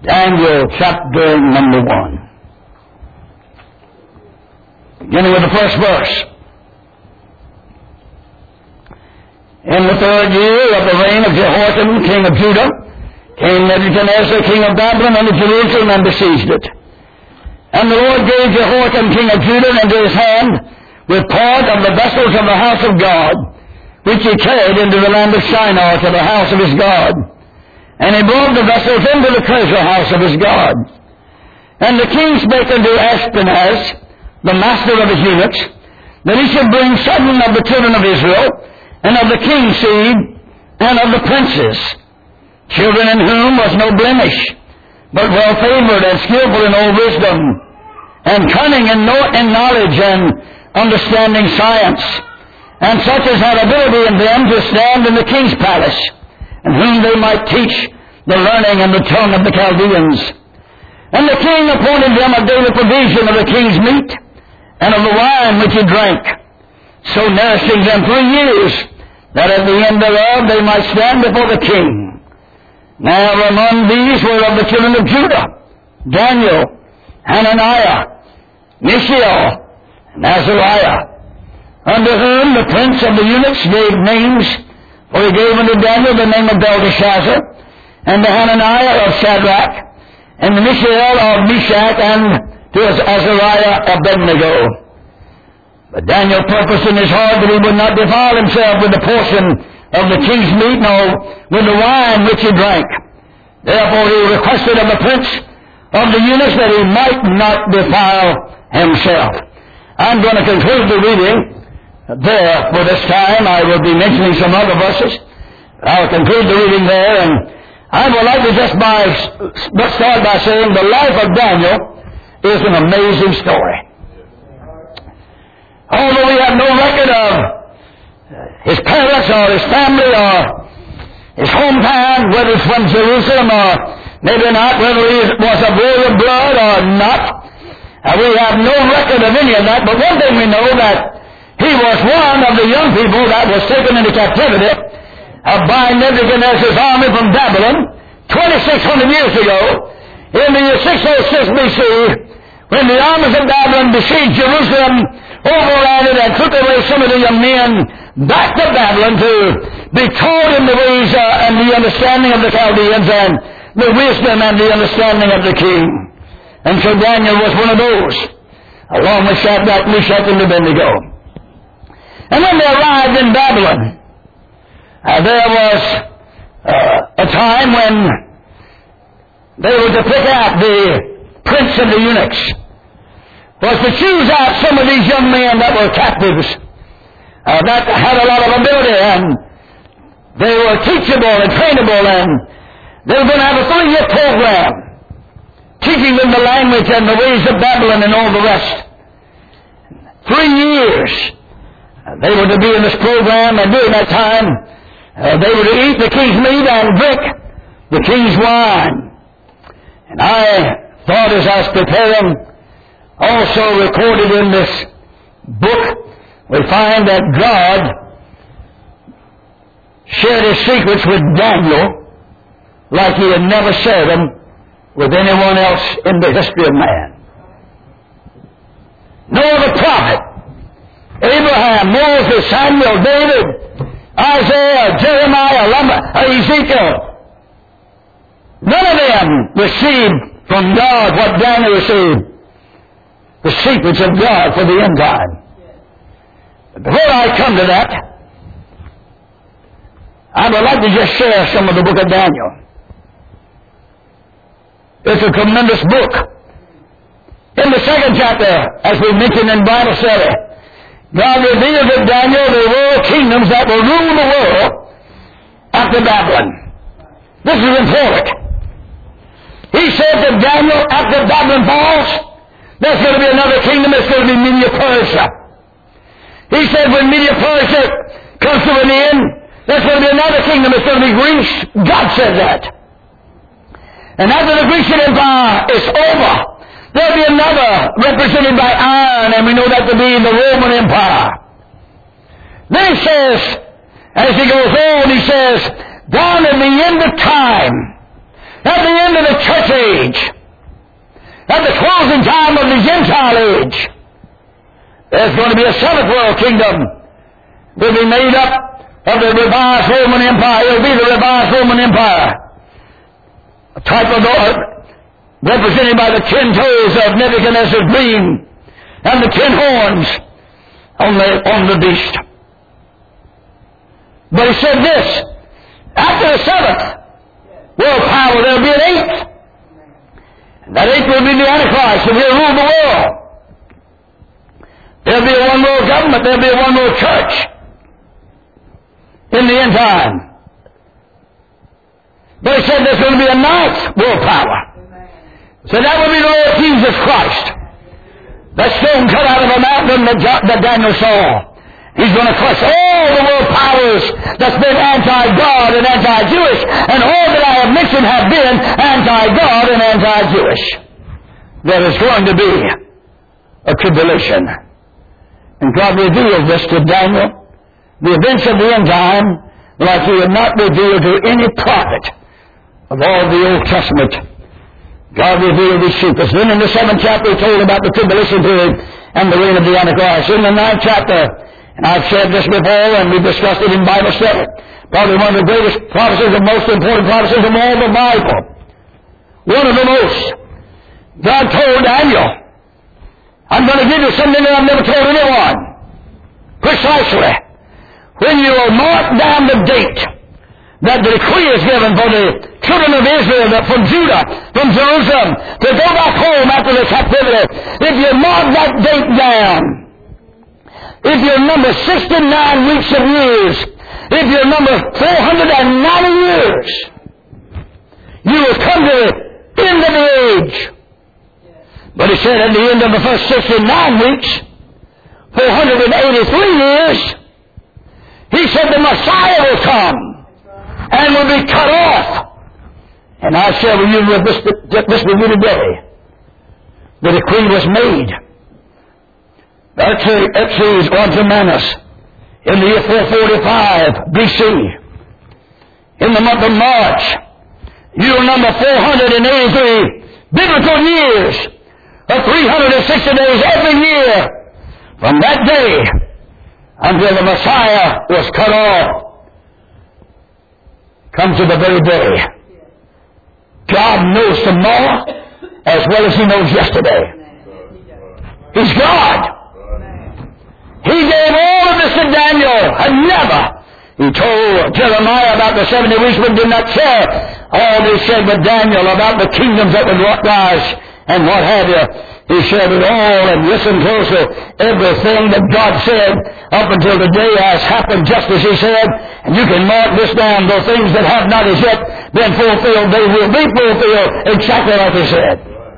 Daniel chapter number 1. Beginning with the first verse. In the 3rd year of the reign of Jehoiakim, king of Judah, came Nebuchadnezzar, king of Babylon, unto Jerusalem, and besieged it. And the Lord gave Jehoiakim, king of Judah, into his hand, with part of the vessels of the house of God, which he carried into the land of Shinar, to the house of his God. And he brought the vessels into the treasure house of his God. And the king spake unto Ashpenaz, the master of his eunuchs, that he should bring 7 of the children of Israel, and of the king's seed, and of the princes, children in whom was no blemish, but well favored and skillful in all wisdom, and cunning in knowledge and understanding science, and such as had ability in them to stand in the king's palace, and whom they might teach the learning and the tongue of the Chaldeans. And the king appointed them a daily provision of the king's meat, and of the wine which he drank, so nourishing them 3 years, that at the end thereof they might stand before the king. Now among these were of the children of Judah, Daniel, Hananiah, Mishael, and Azariah, unto whom the prince of the eunuchs gave names, for he gave unto Daniel the name of Belteshazzar, and to Hananiah of Shadrach, and to Mishael of Meshach, and to Azariah Abednego. But Daniel purposed in his heart that he would not defile himself with the portion of the king's meat, nor with the wine which he drank. Therefore he requested of the prince of the eunuchs that he might not defile himself. I'm going to conclude the reading there for this time. I will be mentioning some other verses. I'll conclude the reading there, and I would like to just start by saying the life of Daniel is an amazing story. Although we have no record of his parents or his family or his hometown, whether it's from Jerusalem or maybe not, whether he was of royal blood or not, we have no record of any of that. But one thing we know, that he was one of the young people that was taken into captivity by Nebuchadnezzar's army from Babylon 2,600 years ago, in the year 606 BC, when the armies of Babylon besieged Jerusalem, overran it, and took away some of the young men back to Babylon to be taught in the ways and the understanding of the Chaldeans and the wisdom and the understanding of the king. And so Daniel was one of those, along with Shadrach, Meshach, and Abednego. And when they arrived in Babylon, there was a time when they were to pick out the prince of the eunuchs, was to choose out some of these young men that were captives, that had a lot of ability, and they were teachable and trainable, and they were going to have a 3-year program, teaching them the language and the ways of Babylon and all the rest. 3 years they were to be in this program, and during that time they were to eat the king's meat and drink the king's wine. And I thought, as I was preparing, also recorded in this book, we find that God shared his secrets with Daniel like he had never shared them with anyone else in the history of man. No other prophet, Abraham, Moses, Samuel, David, Isaiah, Jeremiah, Ezekiel, none of them received from God what Daniel received, the secrets of God for the end time. But before I come to that, I would like to just share some of the book of Daniel. It's a tremendous book. In the 2nd chapter, as we mentioned in Bible study, God revealed to Daniel the world kingdoms that will rule the world after Babylon. This is important. He said to Daniel, after Babylon falls, there's going to be another kingdom. It's going to be Media-Persia. He said when Media-Persia comes to an end, there's going to be another kingdom. It's going to be Greece. God said that. And after the Grecian Empire is over, there'll be another represented by iron, and we know that to be the Roman Empire. Then he says, as he goes on, he says, down at the end of time, at the end of the church age, at the closing time of the Gentile age, there's going to be a seventh world kingdom that will be made up of the revised Roman Empire. It will be the revised Roman Empire. A type of Lord represented by the 10 toes of Nebuchadnezzar's dream and the 10 horns on the beast. But he said this, after the seventh world power, there will be an eighth. And that eighth will be the Antichrist, and he'll rule the world. There will be a one world government, there will be a one world church in the end time. But he said there's going to be a ninth world power. So that will be the Lord Jesus Christ. That stone cut out of a mountain that Daniel saw. He's going to crush all the world powers that's been anti-God and anti-Jewish, and all that I have mentioned have been anti-God and anti-Jewish. There is going to be a tribulation. And God revealed this to Daniel, the events of the end time, like he had not revealed to any prophet of all the Old Testament. God revealed these secrets. Then in the 7th chapter he told about the tribulation period and the reign of the Antichrist. In the 9th chapter, and I've said this before, and we've discussed it in Bible study, probably one of the greatest prophecies and most important prophecies of all the Bible. One of the most. God told Daniel, I'm going to give you something that I've never told anyone. Precisely. When you will mark down the date that the decree is given for the children of Israel, from Judah, from Jerusalem, to go back home after the captivity, if you mark that date down, if you number 69 weeks of years, if you number 490 years, you will come to the end of the age. But he said at the end of the first 69 weeks, 483 years, he said the Messiah will come and will be cut off. And I share with you this with you today. The decree was made. Xerxes Artamanus in the year 445 BC. In the month of March, year number 483 biblical years of 360 days every year from that day until the Messiah was cut off. Come to the very day. God knows tomorrow as well as he knows yesterday. He's God. He gave all of this to Daniel, and never. He told Jeremiah about the 70 weeks, but did not share all they said with Daniel about the kingdoms that would rise and what have you. He shared it all, and listen closely. Everything that God said up until today has happened just as he said. And you can mark this down. The things that have not as yet been fulfilled, they will be fulfilled exactly like he said.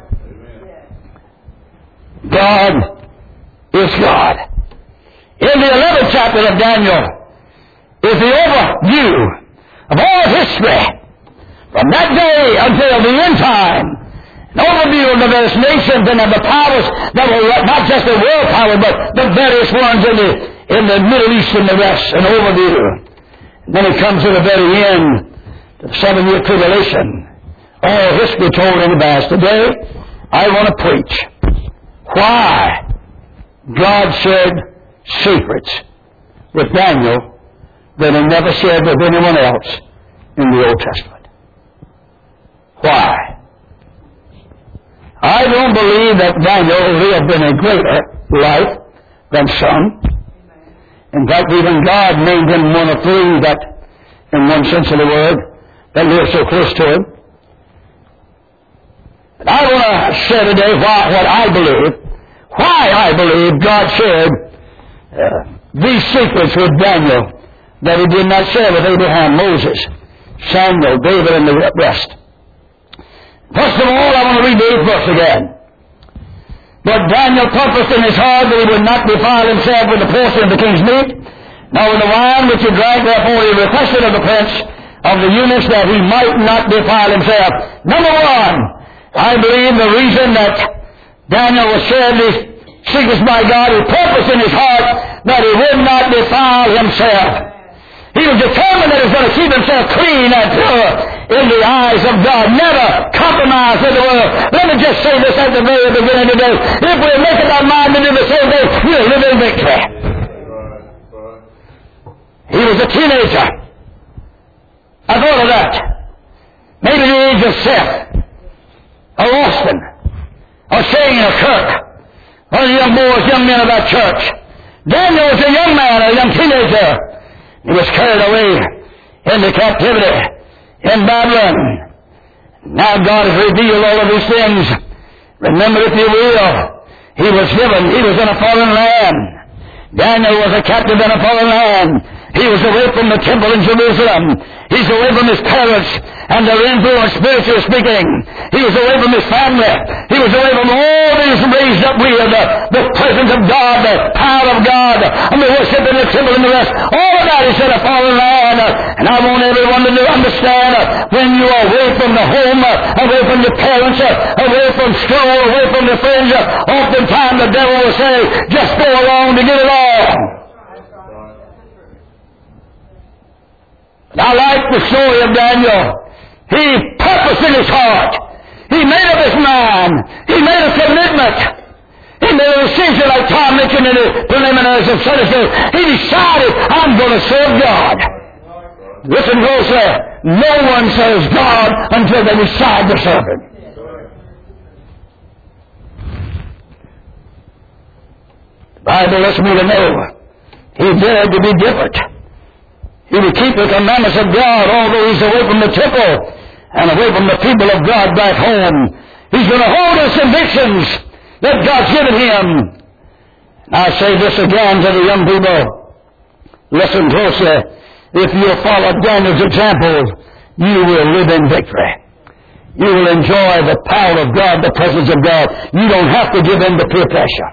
God is God. In the 11th chapter of Daniel is the overview of all history from that day until the end time. An overview of the various nations and of the powers that were not just the world power, but the various ones in the Middle East and the rest. An overview. And then it comes to the very end, the 7-year tribulation. All history told in advance. Today, I want to preach why God shared secrets with Daniel that he never shared with anyone else in the Old Testament. Why? I don't believe that Daniel lived in a greater life than some. In fact, even God named him one of three that, in one sense of the word, that lived so close to him. And I want to share today why I believe God shared these secrets with Daniel that he did not share with Abraham, Moses, Samuel, David, and the rest. First of all, I want to read the 8th verse again. But Daniel purposed in his heart that he would not defile himself with the portion of the king's meat, nor with the wine which he drank. Therefore he requested of the prince of the eunuchs that he might not defile himself. Number one, I believe the reason that Daniel was shared these secrets by God, he purposed in his heart that he would not defile himself. He was determined that he was going to keep himself clean and pure in the eyes of God. Never compromise with the world. Let me just say this at the very beginning today. If we make up our mind to do the same thing, we'll live in victory. He was a teenager. I thought of that. Maybe the age of Seth, or Austin, or Shane, or Kirk, one of the young boys, young men of that church. Daniel was a young man, a young teenager. He was carried away into captivity in Babylon. Now God has revealed all of these things. Remember, if you will, he was in a foreign land. Daniel was a captive in a foreign land. He was away from the temple in Jerusalem. He's away from his parents and their influence, spiritually speaking. He was away from his family. He was away from all these raised up with the presence of God, the power of God, and the worship in the temple and the rest. All of that is in a foreign land. And I want everyone to understand when you are away from the home, away from your parents, away from school, away from your friends, oftentimes the devil will say, just go along to get along. I like the story of Daniel. He purposed in his heart. He made up his mind. He made a commitment. He made a decision, like Tom mentioned in the preliminaries of Sunday. He decided, I'm going to serve God. Listen closely. No one serves God until they decide to serve Him. The Bible lets me to know he dared to be different. He would keep the commandments of God, although he's away from the temple and away from the people of God back home. He's going to hold his convictions that God's given him. I say this again to the young people. Listen closely. If you'll follow Daniel's example, you will live in victory. You will enjoy the power of God, the presence of God. You don't have to give in to peer pressure.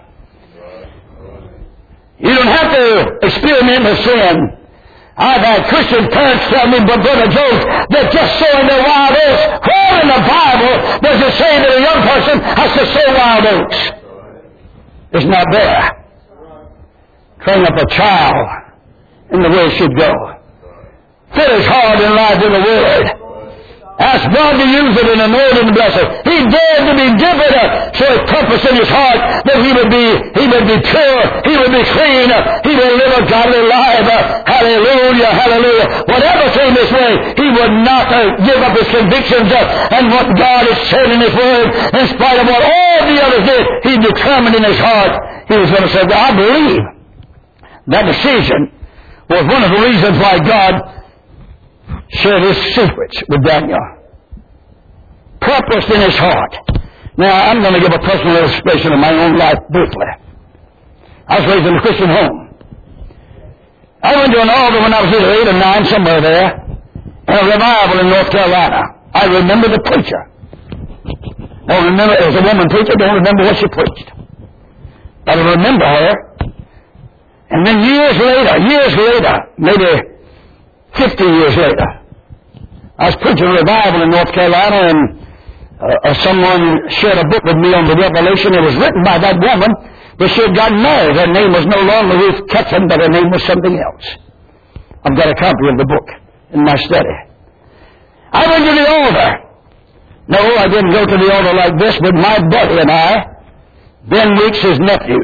You don't have to experiment with sin. I've had Christian parents tell me, but Brother Jones, they're just sowing their wild oats. Where in the Bible does it say that a young person has to sow wild oats? It's not there. Train up a child in the way it should go. Fit his heart in line to the Word. Ask God to use it and anoint it and bless it. He dared to be different, so his purpose in his heart that he would be pure, he would be clean, he would live a godly life. Hallelujah, hallelujah. Whatever came his way, he would not give up his convictions and what God has said in His Word, in spite of what all the others did. He determined in his heart, he was going to say, I believe. That decision was one of the reasons why God shared His secrets with Daniel. Purposed in his heart. Now, I'm going to give a personal illustration of my own life briefly. I was raised in a Christian home. I went to an altar when I was either 8 or 9, somewhere there, in a revival in North Carolina. I remember the preacher. Don't remember, it was a woman preacher, don't remember what she preached. But I remember her. And then years later, maybe 50 years later, I was preaching a revival in North Carolina, and someone shared a book with me on the Revelation. It was written by that woman, but she had gotten married. Her name was no longer Ruth Ketchum, but her name was something else. I've got a copy of the book in my study. I went to the altar. No, I didn't go to the altar like this, but my buddy and I, Ben Weeks, his nephew,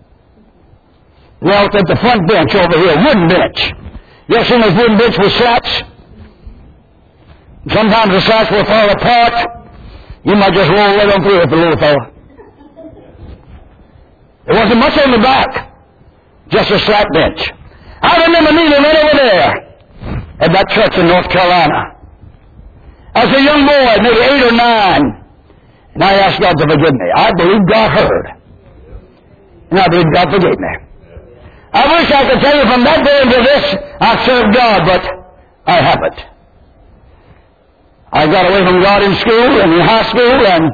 knelt at the front bench over here, wooden bench. You ever seen those wooden bench with slats? Sometimes the slats will fall apart. You might just roll right on through it, the little fellow. There wasn't much on the back, just a slat bench. I remember kneeling right over there at that church in North Carolina. I was a young boy, maybe 8 or 9, and I asked God to forgive me. I believe God heard, and I believe God forgave me. I wish I could tell you from that day into this, I've served God, but I haven't. I got away from God in school and in high school, and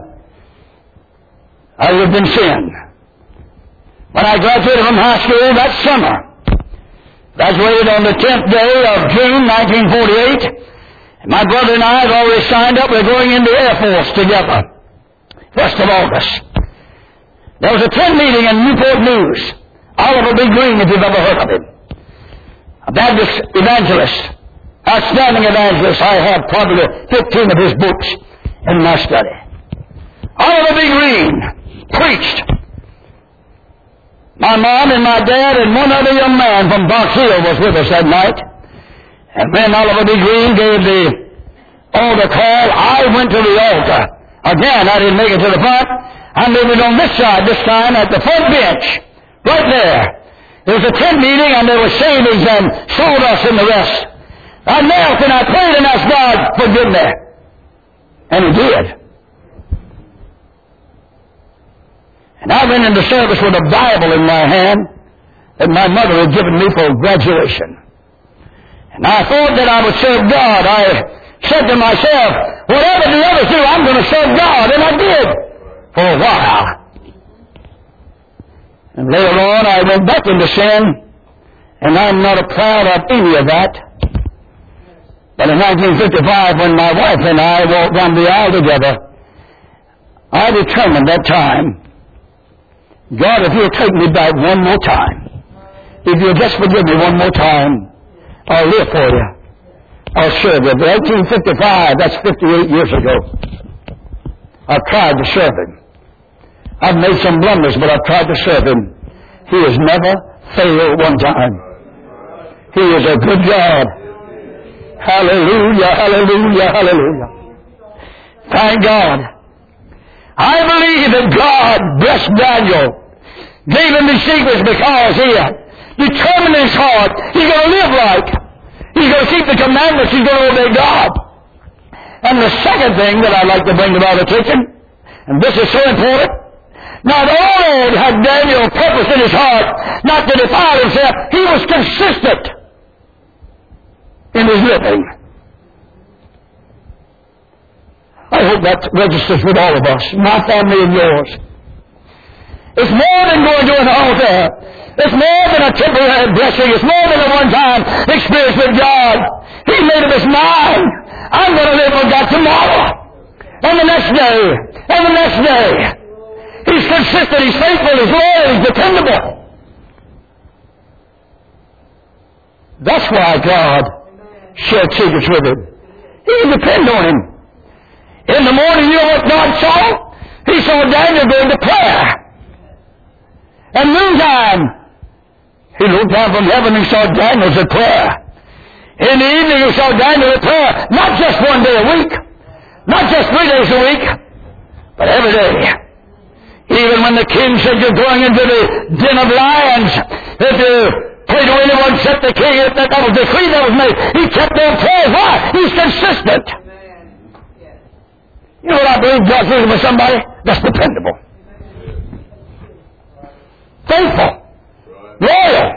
I lived in sin. When I graduated from high school that summer, graduated on the 10th day of June, 1948, my brother and I had already signed up. We're going into Air Force together, 1st of August. There was a tent meeting in Newport News. Oliver B. Green, if you've ever heard of him, a Baptist evangelist. Outstanding evangelist. I have probably 15 of his books in my study. Oliver B. Green preached. My mom and my dad and one other young man from Box Hill was with us that night. And when Oliver B. Green gave the altar call, I went to the altar. Again, I didn't make it to the front. I moved on this side this time at the front bench, right there. There was a tent meeting and there were shavings and sawdust and the rest. I knelt and I prayed and asked God, forgive me. And He did. And I went into service with a Bible in my hand that my mother had given me for graduation. And I thought that I would serve God. I said to myself, whatever the others do, I'm going to serve God. And I did for a while. And later on, I went back into sin, and I'm not proud of any of that. But in 1955, when my wife and I walked down the aisle together, I determined that time, God, if You'll take me back one more time, if You'll just forgive me one more time, I'll live for You. I'll serve You. But 1855, that's 58 years ago, I've tried to serve Him. I've made some blunders, but I've tried to serve Him. He has never failed one time. He is a good God. Hallelujah, hallelujah, hallelujah. Thank God. I believe that God blessed Daniel, gave him these secrets because he determined in his heart he's going to live right. He's going to keep the commandments. He's going to obey God. And the second thing that I'd like to bring to our attention, and this is so important, not only had Daniel purpose in his heart not to defile himself, he was consistent in his living. I hope that registers with all of us, my family and yours. It's more than going to an altar. It's more than a temporary blessing. It's more than a one-time experience with God. He made up his mind. I'm going to live for God tomorrow. And the next day. And the next day. He's consistent. He's faithful. He's loyal. He's dependable. That's why God shared secrets with him. He can depend on him. In the morning, you know what God saw? He saw Daniel going to prayer. And noontime, he looked down from heaven and saw Daniel's at prayer. In the evening, he saw Daniel at prayer. Not just one day a week. Not just 3 days a week. But every day. Even when the king said, you're going into the den of lions, if you pray to anyone except the king, if that was the decree that was made, he kept on praying. Why? He's consistent. You know what I believe God's looking for somebody? That's dependable. Faithful. Loyal.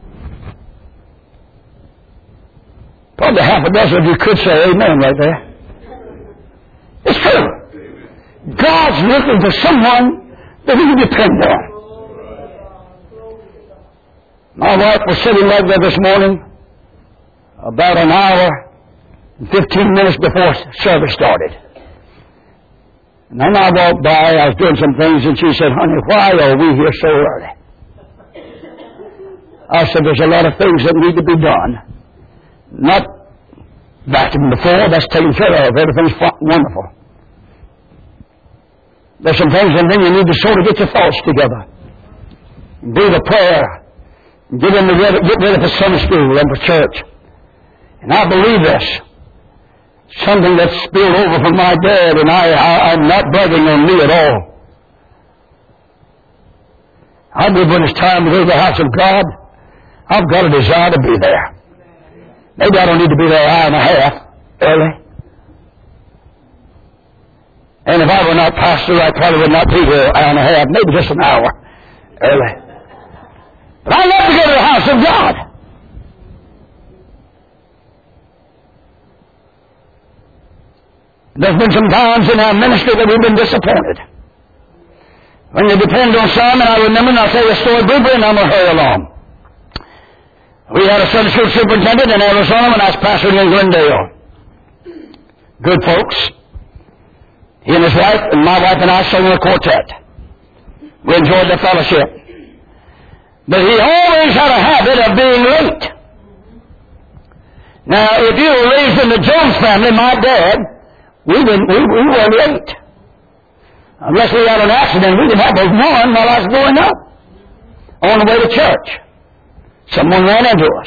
Probably half a dozen of you could say amen right there. It's true. God's looking for someone that he can depend on. My wife was sitting right there this morning about an hour and 15 minutes before service started. And then I walked by, I was doing some things, and she said, honey, why are we here so early? I said, there's a lot of things that need to be done. Not vacuum the floor, that's taken care of. Everything's wonderful. There's some things, and then you need to sort of get your thoughts together. Do the prayer. Get ready for Sunday school and for church. And I believe this. Something that's spilled over from my dad, and I'm not bragging on me at all. I believe when it's time to go to the house of God, I've got a desire to be there. Maybe I don't need to be there an hour and a half early. And if I were not pastor, I probably would not be there an hour and a half, maybe just an hour early. But I love to go to the house of God. There's been some times in our ministry that we've been disappointed. When you depend on some, and I remember, and I'll tell you a story briefly, and I'm going to hurry along. We had a Sunday school superintendent in Arizona when I was pastoring in Glendale. Good folks. He and his wife, and my wife and I sang in a quartet. We enjoyed the fellowship. But he always had a habit of being late. Now, if you were raised in the Jones family, my dad, we weren't late. Unless we had an accident, we didn't have but one while I was growing up. On the way to church. Someone ran into us.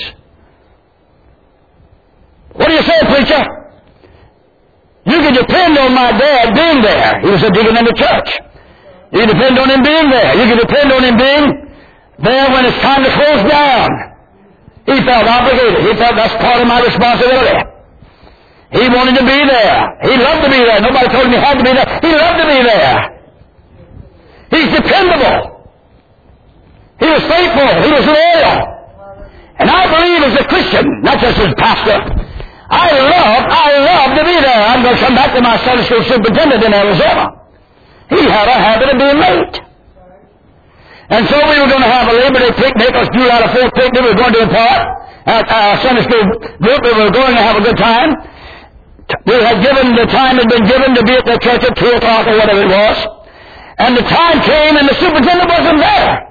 What do you say, preacher? You can depend on my dad being there. He was a deacon in the church. You can depend on him being there. You can depend on him being there when it's time to close down. He felt obligated. He felt that's part of my responsibility. He wanted to be there. He loved to be there. Nobody told him he had to be there. He loved to be there. He's dependable. He was faithful. He was loyal. And I believe as a Christian, not just as a pastor, I love to be there. I'm going to come back to my Sunday school superintendent in Arizona. He had a habit of being late. And so we were going to have a Labor Day picnic, or July the 4th picnic. We were going to a park at our Sunday school group. We were going to have a good time. The time had been given to be at the church at 2 o'clock or whatever it was. And the time came and the superintendent wasn't there.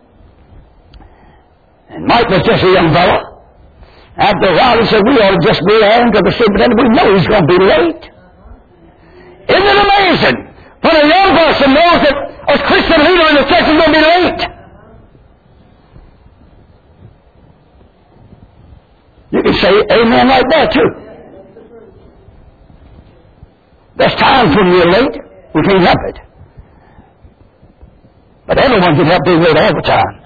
And Mike was just a young fellow. After a while he said, we ought to just go on to the superintendent. We know he's going to be late. Isn't it amazing when a young person knows that a Christian leader in the church is going to be late? You can say amen like that too. There's times when we're late. We can't help it. But everyone can help being late all the time.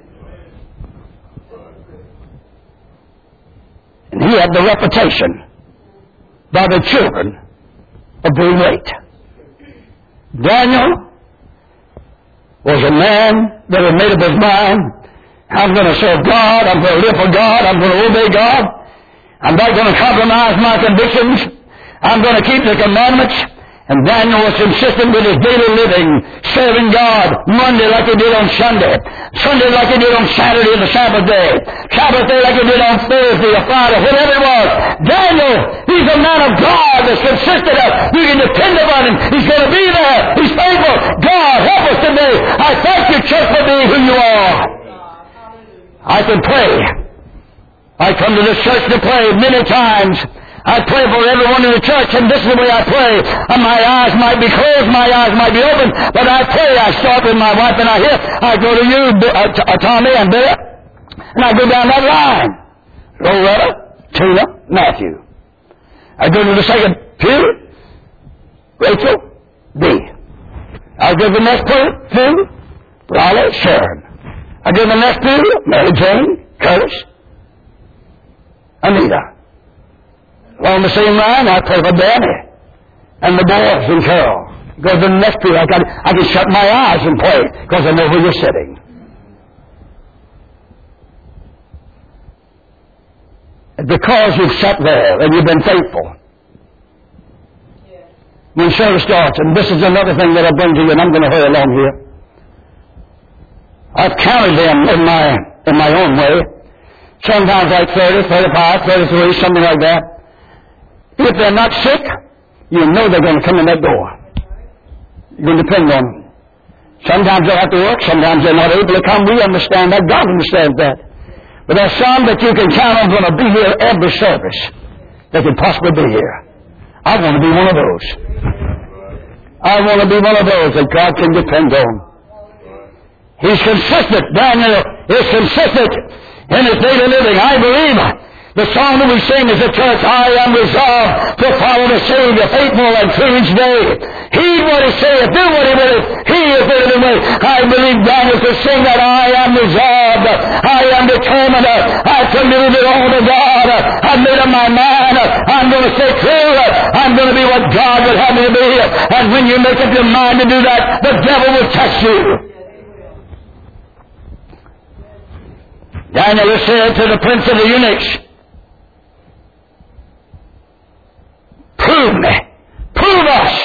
And he had the reputation by the children of being late. Daniel was a man that had made up his mind, I'm going to serve God, I'm going to live for God, I'm going to obey God, I'm not going to compromise my convictions, I'm going to keep the commandments. And Daniel was consistent with his daily living, serving God Monday like he did on Sunday, Sunday like he did on Saturday, the Sabbath day, Sabbath day like he did on Thursday or Friday, whatever it was. Daniel, he's a man of God that's consistent of. You can depend upon him. He's going to be there. He's faithful. God, help us today. I thank you, church, for being who you are. I can pray. I come to this church to pray many times. I pray for everyone in the church, and this is the way I pray. My eyes might be closed, my eyes might be open, but I pray. I start with my wife and I go to you, Tommy and Bill, and I go down that line. Loretta, Tina, Matthew. I go to the second pew, Rachel, B. I go to the next pew, Raleigh, Sharon. I go to the next pew, Mary Jane, Curtis, Anita. Along the same line, I pray for Danny and the boys and Carol. Go to the next pew. I can shut my eyes and pray because I know where you're sitting. Because you've sat there and you've been faithful. When service starts, and this is another thing that I bring to you, and I'm going to hurry along here. I've counted them in my own way. Sometimes like 30, 35, 33, something like that. If they're not sick, you know they're going to come in that door. You're going to depend on them. Sometimes they'll have to work. Sometimes they're not able to come. We understand that. God understands that. But there's some that you can count on going to be here every service. They can possibly be here. I want to be one of those. I want to be one of those that God can depend on. He's consistent. Daniel is consistent in his daily living. I believe the song that we sing as a church, I am resolved to follow the Savior, faithful and true each day. Heed what he saith, do what he willeth, he is the living way. I believe Daniel could sing that I am resolved, I am determined, I've committed it all to God, I've made up my mind, I'm going to stay true, I'm going to be what God would have me to be. And when you make up your mind to do that, the devil will test you. Daniel said to the prince of the eunuchs, prove me. Prove us.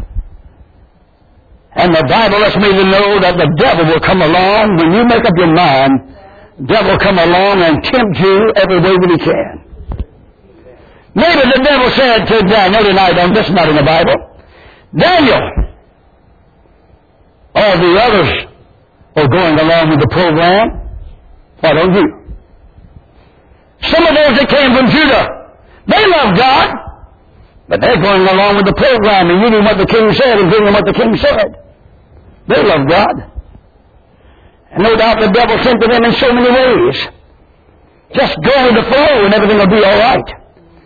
And the Bible lets me to know that the devil will come along. When you make up your mind, the devil will come along and tempt you every way that he can. Maybe the devil said to Daniel tonight, on this not in the Bible, Daniel, all the others are going along with the program. Why don't you? Some of those that came from Judah They love God, but they're going along with the program and reading what the king said and doing what the king said. They love God. And no doubt the devil sent to them in so many ways. Just go with the flow and everything will be all right.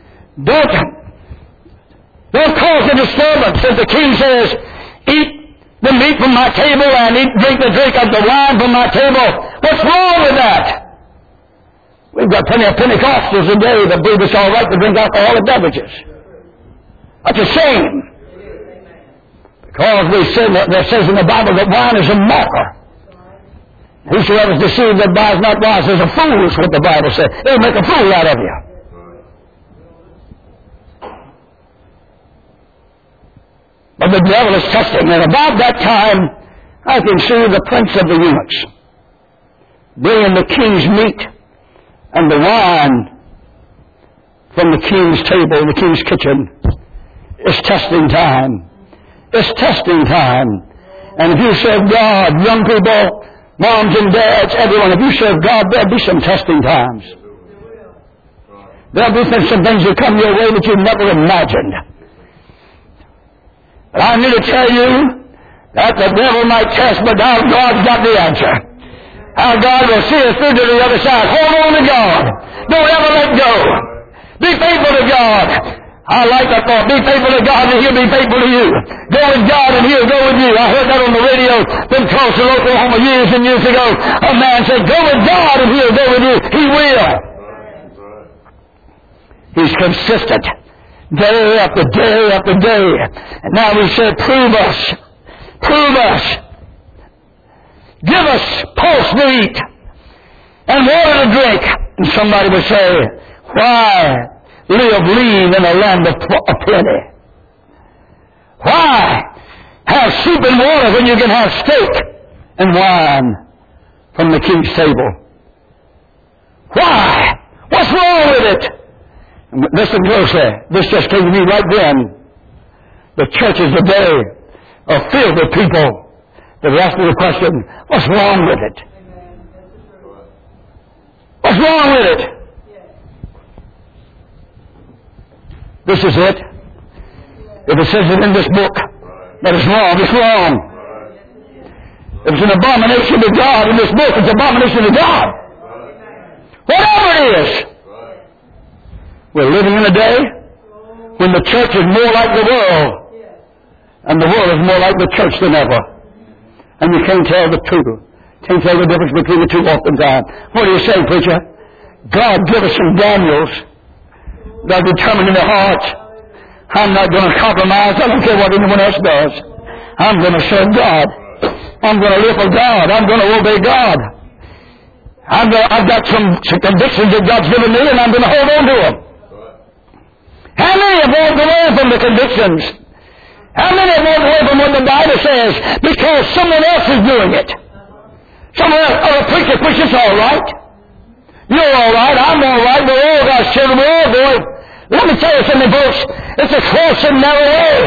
Don't cause a disturbance. If the king says, eat the meat from my table and drink the drink of the wine from my table, what's wrong with that? We've got plenty of Pentecostals today that believe it's all right to drink alcoholic beverages. That's a shame. Because there says in the Bible that wine is a mocker. Whosoever is deceived that buys not wise is a fool, is what the Bible says. It'll make a fool out of you. But the devil is testing. And about that time, I can see the prince of the eunuchs bringing the king's meat and the wine from the king's table, the king's kitchen. It's testing time. It's testing time. And if you serve God, young people, moms and dads, everyone, if you serve God, there'll be some testing times. There'll be some things that come your way that you never imagined. But I need to tell you that the devil might test, but now God's got the answer. How God will see us through to the other side. Hold on to God. Don't ever let go. Be faithful to God. I like that thought. Be faithful to God and He'll be faithful to you. Go with God and He'll go with you. I heard that on the radio from Tulsa, Oklahoma years and years ago. A man said, go with God and He'll go with you. He will. He's consistent. Day after day after day. And now we said, prove us. Prove us. Give us pulse to eat and water to drink. And somebody would say, why live lean in a land of plenty? Why have soup and water when you can have steak and wine from the king's table? Why? What's wrong with it? Listen closely. This just came to me right then. The churches today are filled with people that are asking the question, what's wrong with it? What's wrong with it? This is it. If it says it in this book that it's wrong, it's wrong. If it's an abomination to God in this book, it's an abomination to God. Whatever it is. We're living in a day when the church is more like the world, and the world is more like the church than ever. And you can't tell the two. Can't tell the difference between the two oftentimes. What do you say, preacher? God give us some Daniels that are determined in their hearts. I'm not going to compromise. I don't care what anyone else does. I'm going to serve God. I'm going to live for God. I'm going to obey God. I've got some convictions that God's given me, and I'm going to hold on to them. How many have walked away from the convictions? How many have walked away from what the Bible says because someone else is doing it? Someone else, a preacher preaches all right. You're all right. I'm all right. We're all God's children. We're all going. Let me tell you something, folks. It's a close and narrow way.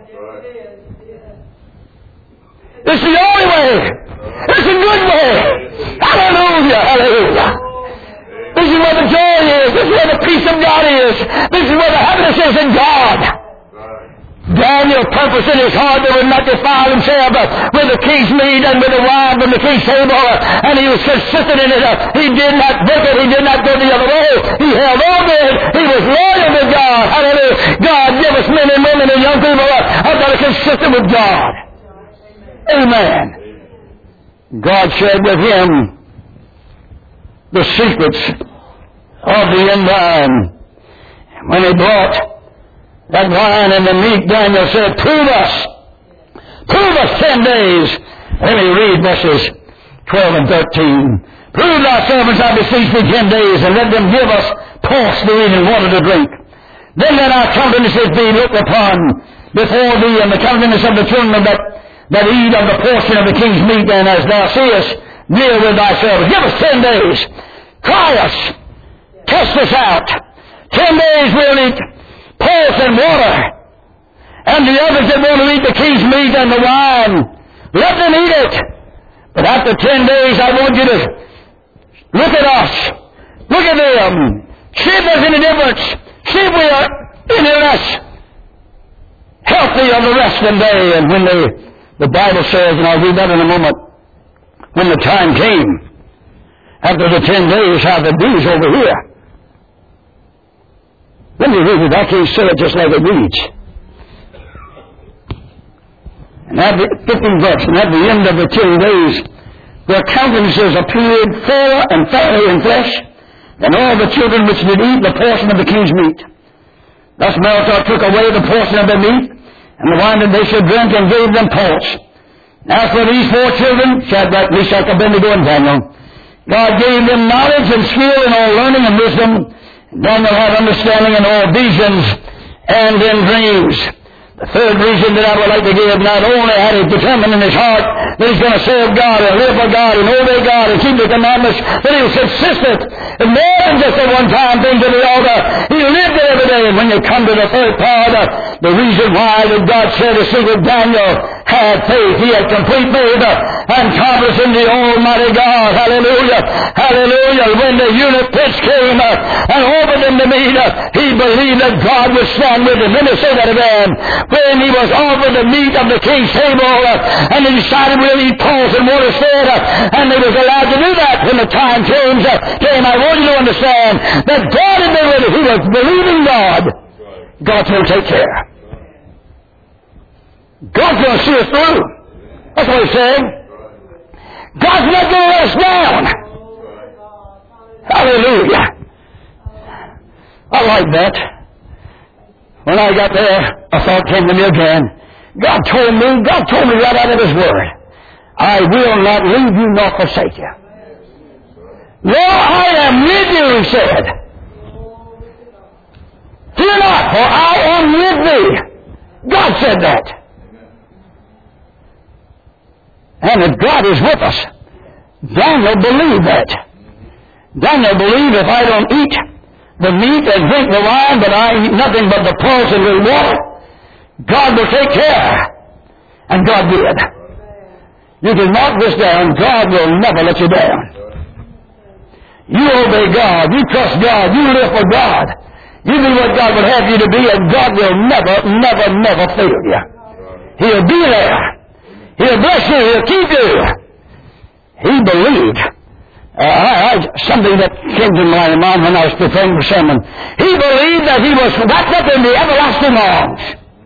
It's the only way. It's a good way. Hallelujah. Hallelujah. This is where the joy is. This is where the peace of God is. This is where the happiness is in God. Daniel purposed in his heart that would not defile himself with the king's meat and with the wine from the king's table, and he was consistent in it. He did not break it. He did not go the other way. He held on to it. He was loyal to God. Hallelujah. God, give us men and women and young people that are consistent with God. Amen. God shared with him the secrets of the end time. When he brought that wine and the meat, Daniel said, prove us 10 days. Let me read verses 12 and 13. Prove thy servants, I beseech thee, 10 days, and let them give us pulse to eat and water to drink. Then let our countenances be looked upon before thee, and the countenance of the children that eat of the portion of the king's meat, and as thou seest, deal with thy servants. Give us 10 days. Try us. Test us out. 10 days we'll eat pulse and water. And the others that want to eat the king's meat and the wine, let them eat it. But after 10 days, I want you to look at us. Look at them. See if there's any difference. See if we are any less healthy of the rest of the day. And when the Bible says, and I'll read that in a moment, when the time came, after the 10 days, how the bees over here. Let me read it. I can't say it just like it reads. And at the 15th verse, and at the end of the 10 days, their countenances appeared fair and fairly in flesh, and all the children which did eat the portion of the king's meat. Thus Melchior took away the portion of their meat, and the wine that they should drink, and gave them pulse. As for these 4 children, Shadrach, Meshach, Abednego, and Daniel, God gave them knowledge and skill in all learning and wisdom. Daniel had understanding in all visions and in dreams. The third reason that I would like to give, not only had he determined in his heart that he's going to serve God and live for God and obey God and keep the commandments, but he was consistent and more than just at one time thing to the altar. He lived it every day. And when you come to the third part, the reason why that God said to see that Daniel had faith, he had complete faith and confidence in the Almighty God. Hallelujah. Hallelujah. When the eunuch prince came and offered him the meat, he believed that God would stand with him. Let me say that again. When he was offered the meat of the king's table, and he decided we'll eat pulse and water instead, and they was allowed to do that when the time came. I want you to understand that God had been with him. He was believing God. God's going to take care. God's going to see us through. That's what he's saying. God's not going to let us down. Hallelujah. I like that. When I got there, a thought came to me again. God told me right out of His Word, I will not leave you nor forsake you. Lo, I am with you, He said. Fear not, for I am with thee. God said that. And if God is with us, Daniel believed that. Daniel believed if I don't eat the meat and drink the wine, but I eat nothing but the pulse and the water, God will take care. And God did. You can mark this down. God will never let you down. You obey God. You trust God. You live for God. You do what God would have you to be, and God will never fail you. He'll be there. He'll bless you. He'll keep you. He believed. Something that came to my mind when I was preparing the sermon. He believed that he was wrapped up in the everlasting arms.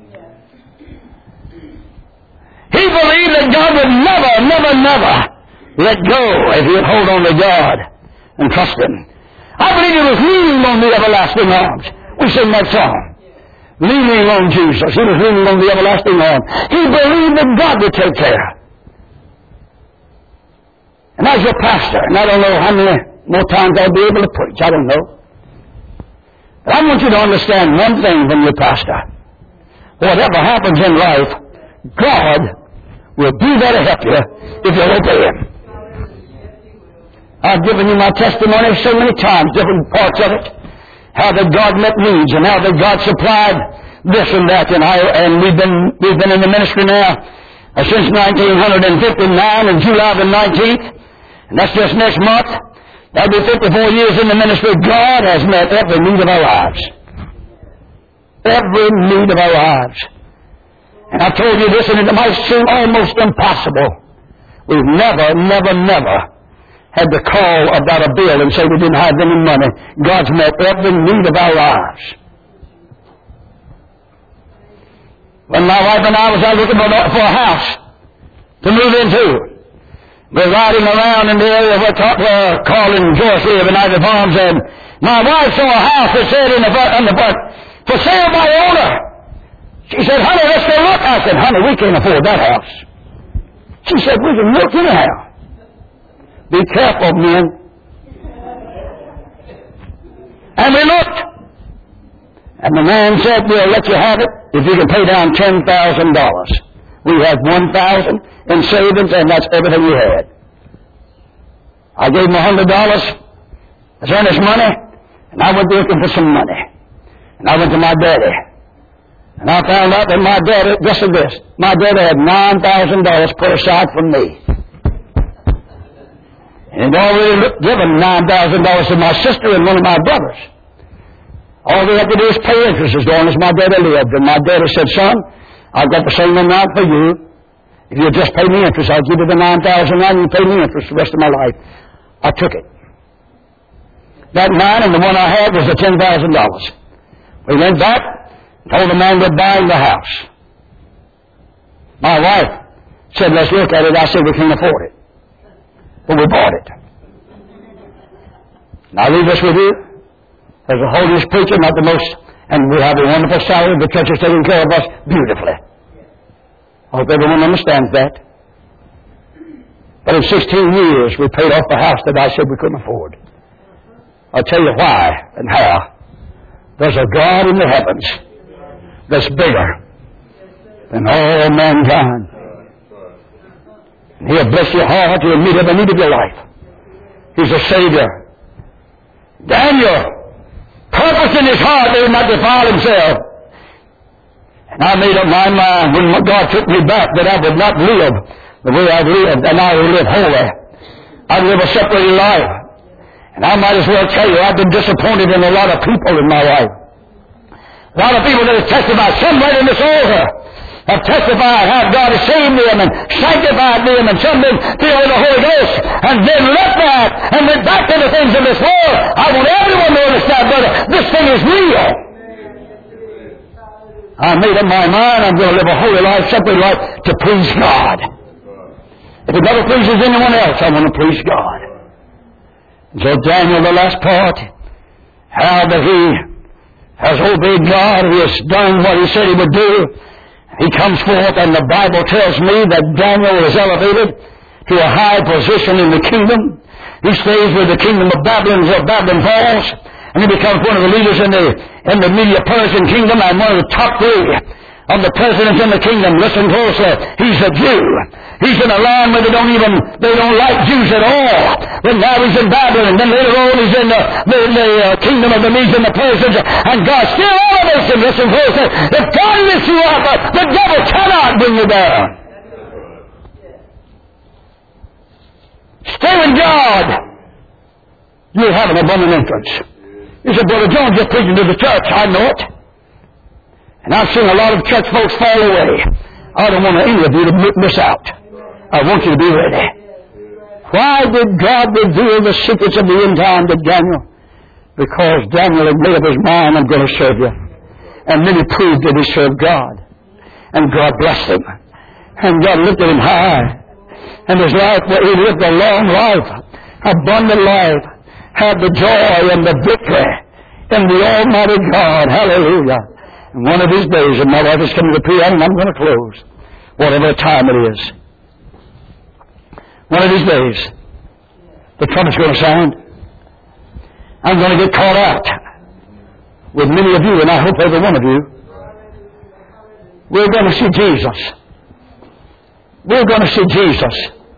He believed that God would never let go if he would hold on to God and trust Him. I believe he was leaning on the everlasting arms. We sing that song. Leaning on Jesus. He was leaning on the everlasting arms. He believed that God would take care. And as your pastor, and I don't know how many more times I'll be able to preach, I don't know. But I want you to understand one thing from your pastor. Whatever happens in life, God will be there to help you if you'll obey Him. I've given you my testimony so many times, different parts of it, how that God met needs and how that God supplied this and that. And we've been in the ministry now since 1959 and July the 19th. And that's just next month. That'll be 54 years in the ministry. God has met every need of our lives. Every need of our lives. And I told you this, and it might seem almost impossible. We've never had to call about a bill and say we didn't have any money. God's met every need of our lives. When my wife and I was out looking for a house to move into, we're riding around in the area where Carl and Joyce live in Ivy Farms, and my wife saw a house that said in the front, for sale by owner. She said, honey, let's go look. I said, honey, we can't afford that house. She said, we can look anyhow. Be careful, men. And we looked. And the man said, we'll let you have it if you can pay down $10,000. We had $1,000 in savings, and that's everything we had. I gave him $100 as earnest money, and I went looking for some money. And I went to my daddy. And I found out that my daddy, listen to this, my daddy had $9,000 put aside for me. And he'd already given $9,000 to my sister and one of my brothers. All they have to do is pay interest as long as my daddy lived. And my daddy said, son, I've got the same amount for you. If you'll just pay me interest, I'll give you the $9,000 and you pay me interest the rest of my life. I took it. That mine and the one I had was the $10,000. We went back, told the man we're buying the house. My wife said, let's look at it. I said, we can't afford it. But we bought it. Now, I leave this with you. There's a holiest preacher, not the most, and we have a wonderful salary. The church is taking care of us beautifully. I hope everyone understands that. But in 16 years, we paid off the house that I said we couldn't afford. I'll tell you why and how. There's a God in the heavens that's bigger than all mankind. And He'll bless your heart. He'll meet every need of your life. He's a Savior. Daniel, purpose in his heart that he might defile himself. And I made up my mind when God took me back that I would not live the way I've lived, and I would live holy. I'd live a separated life. And I might as well tell you, I've been disappointed in a lot of people in my life. A lot of people that have testified, some right in this altar, have testified how God has saved them and sanctified them, and some been filled with the Holy Ghost, and then left that and went back to the things of this world. I want everyone to understand, brother, this thing is real. I made up my mind I'm going to live a holy life, separate life, to please God. If it never pleases anyone else, I want to please God. And so Daniel, the last part, how that he has obeyed God, he has done what he said he would do. He comes forth, and the Bible tells me that Daniel is elevated to a high position in the kingdom. He stays with the kingdom of Babylon until Babylon falls, and he becomes one of the leaders in the Medo-Persian kingdom and one of the top three of the presidents in the kingdom. Listen closely. He's a Jew. He's in a land where they don't like Jews at all. But now he's in Babylon. Then later on he's in the kingdom of the Medes and the Persians. And God still elevates him. Listen closely. If God lifts you up, the devil cannot bring you down. Stay with God. You'll have an abundant entrance. You said, Brother Jones, you're preaching to the church. I know it. And I've seen a lot of church folks fall away. I don't want any of you to miss out. I want you to be ready. Why did God reveal the secrets of the end time to Daniel? Because Daniel had made up his mind, I'm going to serve you. And then he proved that he served God. And God blessed him. And God lifted him high. And his life, he lived a long life, abundant life, had the joy and the victory in the Almighty God. Hallelujah. And one of these days, and my wife is coming to the piano, and I'm going to close, whatever time it is. One of these days, the trumpet's going to sound. I'm going to get caught out with many of you, and I hope every one of you. We're going to see Jesus. We're going to see Jesus.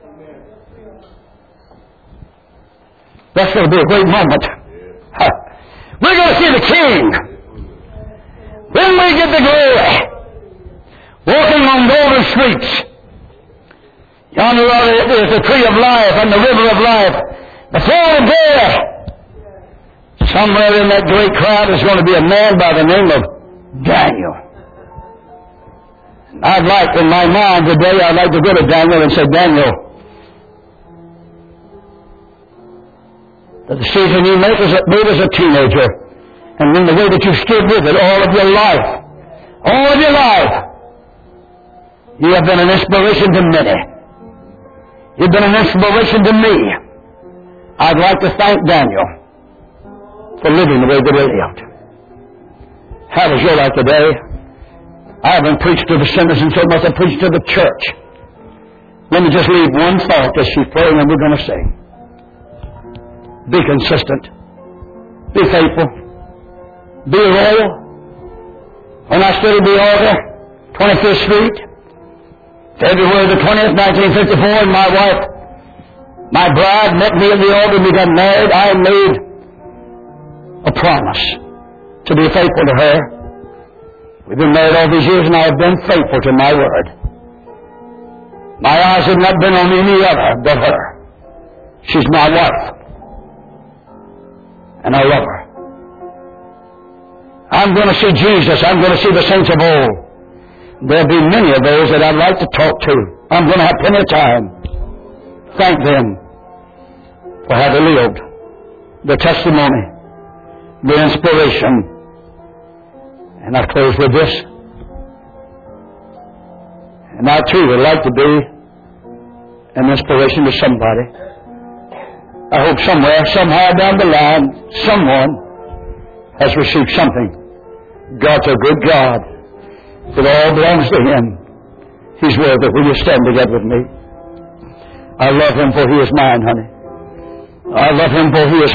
That's going to be a great moment. We're going to see the King. When we get the glory, walking on golden streets. Yonder is the tree of life and the river of life. The flowing there. Somewhere in that great crowd is going to be a man by the name of Daniel. I'd like, in my mind today, I'd like to go to Daniel and say, Daniel, the decision you made as a teenager, and then the way that you stood with it all of your life, you have been an inspiration to many. You've been an inspiration to me. I'd like to thank Daniel for living the way that he lived. How was your life today? I haven't preached to the sinners and so much I preached to the church. Let me just leave one thought as she's praying and we're going to sing. Be consistent. Be faithful. Be loyal. When I stood at the altar, 25th Street, February the 20th, 1954, and my wife, my bride, met me at the altar and we got married, I made a promise to be faithful to her. We've been married all these years and I have been faithful to my word. My eyes have not been on any other but her. She's my wife. And I love her. I'm going to see Jesus. I'm going to see the saints of old. There'll be many of those that I'd like to talk to. I'm going to have plenty of time. Thank them for how they lived, the testimony, the inspiration. And I close with this. And I too would like to be an inspiration to somebody. I hope somewhere, somehow down the line, someone has received something. God's a good God. It all belongs to Him. He's worthy. Will you stand together with me? I love Him for He is mine, honey. I love Him for He is